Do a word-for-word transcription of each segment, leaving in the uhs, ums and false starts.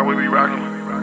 we be rockin'.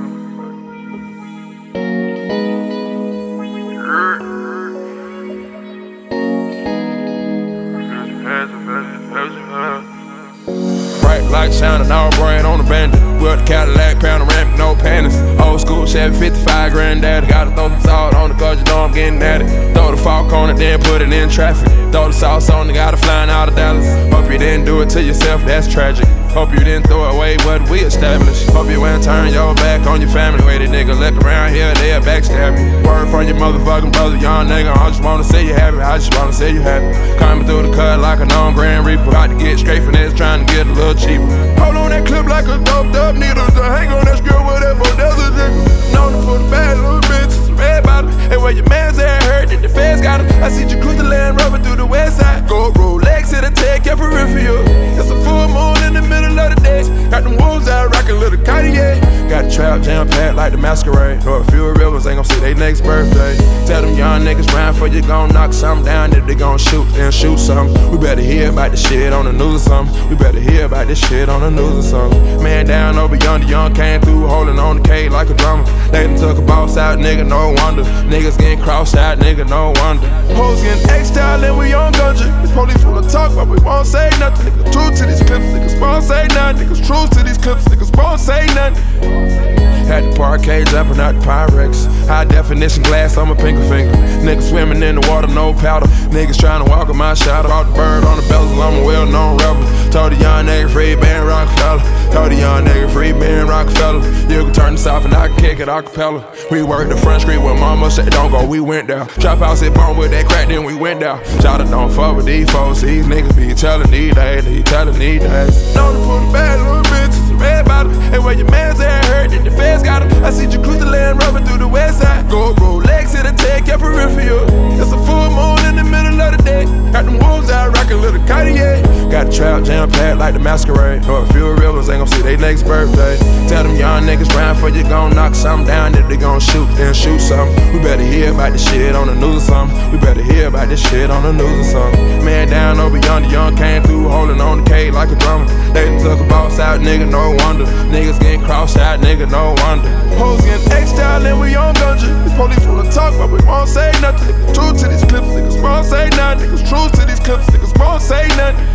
Bright light shining all bright on the bandit. With the Cadillac, panoramic, no panties. Old school Chevy fifty-five granddaddy. Gotta throw some salt on it cause you know I'm getting at it. Throw the fork on it, then put it in traffic. Throw the sauce on it, gotta flying out of Dallas. Hope you didn't do it to yourself, that's tragic. Hope you didn't throw away what we established. Hope you ain't turn your back on your family. Way the nigga look around here, they'll backstab you. Word from your motherfucking brother, young nigga. I just wanna say you happy, I just wanna say you happy. Coming through the cut like a known Grand Reaper. About to get straight finesse, trying to get a little cheaper. Hold on that clip like a doped up needle. To hang on that skirt with that for desert nigga. Known to put a bad little bitch, some red bottom. And where your man's there hurt, that the feds got him. I see you cruise the land rubbing through the west side. Go Rolex, it'll take your peripheral. It's a full moon in the middle of the day. Got them wolves out rockin' little Cartier. Got the trap jam packed like the masquerade. Know a few rivers ain't gon' see they next birthday. Tell them young niggas round for you gon' knock something down. If they gon' shoot, then shoot something. We better hear about this shit on the news or something. We better hear about this shit on the news or something. Man down over yonder, young came through holding on the K like a drummer. They done took a boss out, nigga, no wonder. Niggas getting crossed out, nigga, no wonder. Hoes getting X-style and we on gunja. These police wanna talk, but we won't say nothing. Niggas true to these clips, niggas won't say nothing. Niggas true to these clips, niggas won't say nothing. Had the parquet jumping out the Pyrex. High definition glass on my pinky finger. Niggas swimming in the water, no powder. Niggas trying to walk in my shadow. Brought the bird on the bezel, I'm a well-known rebel. Told the young nigga free Ben Rockefeller. Told the young nigga free Ben Rockefeller. You can turn this off and I can kick it acapella. We worked the front street when mama said don't go, we went there. Trap house hit bone with that crack, then we went there. Shout out, don't fuck with these folks. These niggas be telling these days, they telling these days. Known to put a bad little bitch, some red bottom. And where your man's there hurt, then the feds got him. I see you cruise the land rubbing through the west side. Go Rolex, it'll take your peripheral. It's a full moon in the middle of the day. Got them wolves out rockin' little Cartier. Got the trap jam packed like the masquerade. Know a few rivers ain't gon' see they next birthday. Tell them young niggas round for you gon' knock something down. If they gon' shoot, then shoot something. We better hear about this shit on the news or something. We better hear about this shit on the news or something. Man down over yonder, young came through holding on the K like a drummer. They done took a boss out, nigga, no wonder. Niggas getting crossed out, nigga, no wonder. Hoes getting X-style and we on gunja. These police wanna talk, but we won't say nothing. Niggas true to these clips, niggas won't say nothing. Niggas true to these clips, niggas won't say nothing.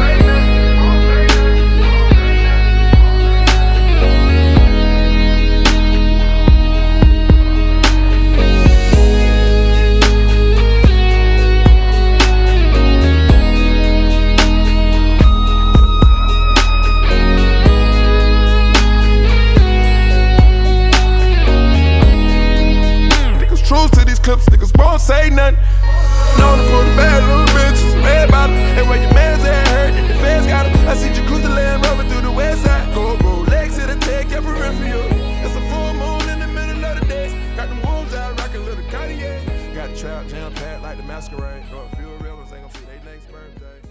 True to these clips, niggas won't say nothing. Known to put a bad little bitch, some red bottom. And where your man's there hurt, and the feds got him. I see you cruise the land rubbing through the west side. Go Rolex, it'll take your peripheral. It's a full moon in the middle of the day. Got them wolves out rockin' little Cartier. Got the trap jam packed like the masquerade. Know a few rivers ain't gon' see they next birthday.